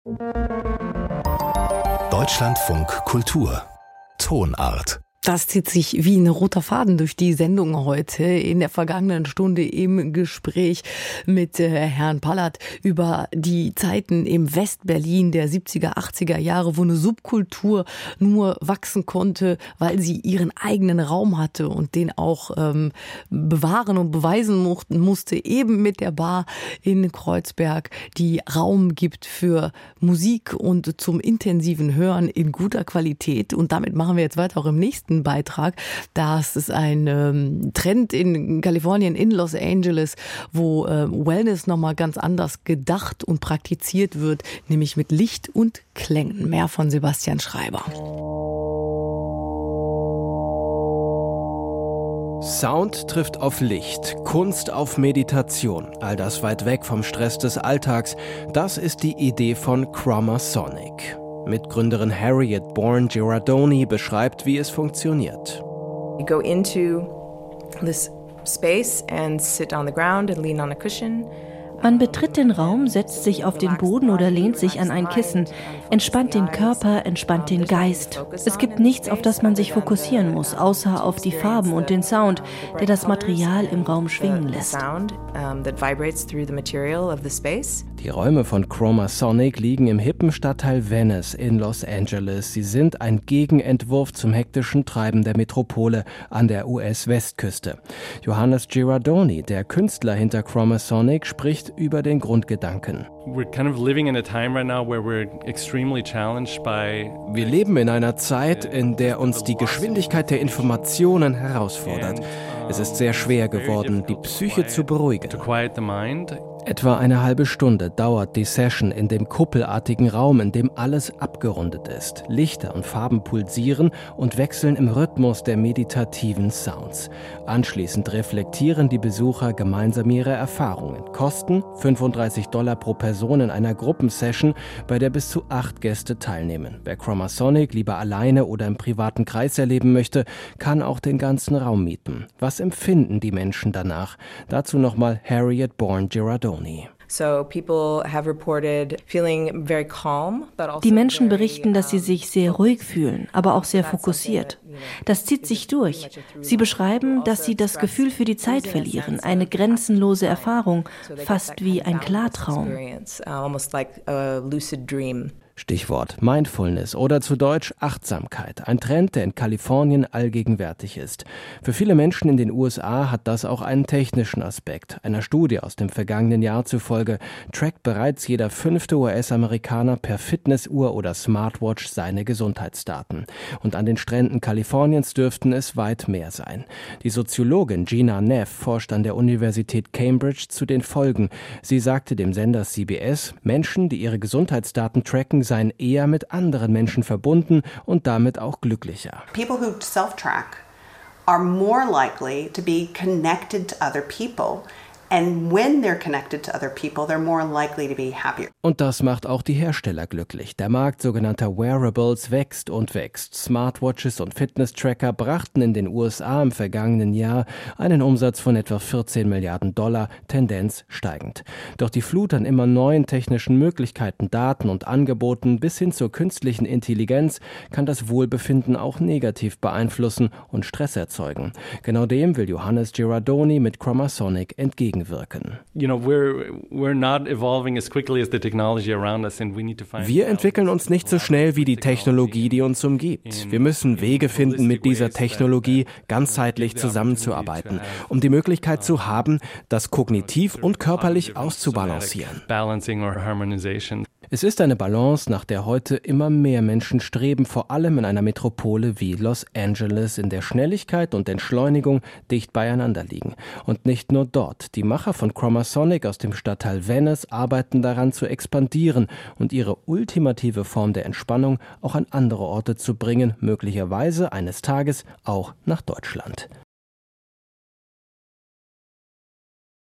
Deutschlandfunk Kultur Tonart. Das zieht sich wie ein roter Faden durch die Sendung heute. In der vergangenen Stunde im Gespräch mit Herrn Pallert über die Zeiten im Westberlin der 70er, 80er Jahre, wo eine Subkultur nur wachsen konnte, weil sie ihren eigenen Raum hatte und den auch bewahren und beweisen musste, eben mit der Bar in Kreuzberg, die Raum gibt für Musik und zum intensiven Hören in guter Qualität. Und damit machen wir jetzt weiter auch im nächsten Beitrag. Das ist ein Trend in Kalifornien, in Los Angeles, wo Wellness nochmal ganz anders gedacht und praktiziert wird, nämlich mit Licht und Klängen. Mehr von Sebastian Schreiber. Sound trifft auf Licht, Kunst auf Meditation, all das weit weg vom Stress des Alltags. Das ist die Idee von Chromasonic. Mitgründerin Harriet Bourne-Girardoni beschreibt, wie es funktioniert. You go into this space and sit on the ground and lean on a cushion. Man betritt den Raum, setzt sich auf den Boden oder lehnt sich an ein Kissen, entspannt den Körper, entspannt den Geist. Es gibt nichts, auf das man sich fokussieren muss, außer auf die Farben und den Sound, der das Material im Raum schwingen lässt. Die Räume von Chromasonic liegen im hippen Stadtteil Venice in Los Angeles. Sie sind ein Gegenentwurf zum hektischen Treiben der Metropole an der US-Westküste. Johannes Girardoni, der Künstler hinter Chromasonic, spricht über den Grundgedanken. Wir leben in einer Zeit, in der uns die Geschwindigkeit der Informationen herausfordert. Es ist sehr schwer geworden, die Psyche zu beruhigen. Etwa eine halbe Stunde dauert die Session in dem kuppelartigen Raum, in dem alles abgerundet ist. Lichter und Farben pulsieren und wechseln im Rhythmus der meditativen Sounds. Anschließend reflektieren die Besucher gemeinsam ihre Erfahrungen. Kosten $35 pro Person in einer Gruppensession, bei der bis zu 8 Gäste teilnehmen. Wer Chromasonic lieber alleine oder im privaten Kreis erleben möchte, kann auch den ganzen Raum mieten. Was empfinden die Menschen danach? Dazu nochmal Harriet Bourne-Girardoni. Die Menschen berichten, dass sie sich sehr ruhig fühlen, aber auch sehr fokussiert. Das zieht sich durch. Sie beschreiben, dass sie das Gefühl für die Zeit verlieren, eine grenzenlose Erfahrung, fast wie ein Klartraum. Stichwort Mindfulness oder zu Deutsch Achtsamkeit, ein Trend, der in Kalifornien allgegenwärtig ist. Für viele Menschen in den USA hat das auch einen technischen Aspekt. Einer Studie aus dem vergangenen Jahr zufolge trackt bereits jeder 5. US-Amerikaner per Fitnessuhr oder Smartwatch seine Gesundheitsdaten. Und an den Stränden Kaliforniens dürften es weit mehr sein. Die Soziologin Gina Neff forscht an der Universität Cambridge zu den Folgen. Sie sagte dem Sender CBS, Menschen, die ihre Gesundheitsdaten tracken, seien eher mit anderen Menschen verbunden und damit auch glücklicher. People who self-track are more likely to be connected to other people. And when they're connected to other people, they're more likely to be happier. Und das macht auch die Hersteller glücklich. Der Markt sogenannter Wearables wächst und wächst. Smartwatches und Fitness-Tracker brachten in den USA im vergangenen Jahr einen Umsatz von etwa $14 Milliarden, Tendenz steigend. Doch die Flut an immer neuen technischen Möglichkeiten, Daten und Angeboten bis hin zur künstlichen Intelligenz kann das Wohlbefinden auch negativ beeinflussen und Stress erzeugen. Genau dem will Johannes Girardoni mit Chromasonic entgegenwirken. Wir entwickeln uns nicht so schnell wie die Technologie, die uns umgibt. Wir müssen Wege finden, mit dieser Technologie ganzheitlich zusammenzuarbeiten, um die Möglichkeit zu haben, das kognitiv und körperlich auszubalancieren. Es ist eine Balance, nach der heute immer mehr Menschen streben, vor allem in einer Metropole wie Los Angeles, in der Schnelligkeit und Entschleunigung dicht beieinander liegen. Und nicht nur dort. Die Macher von Chromasonic aus dem Stadtteil Venice arbeiten daran zu expandieren und ihre ultimative Form der Entspannung auch an andere Orte zu bringen, möglicherweise eines Tages auch nach Deutschland.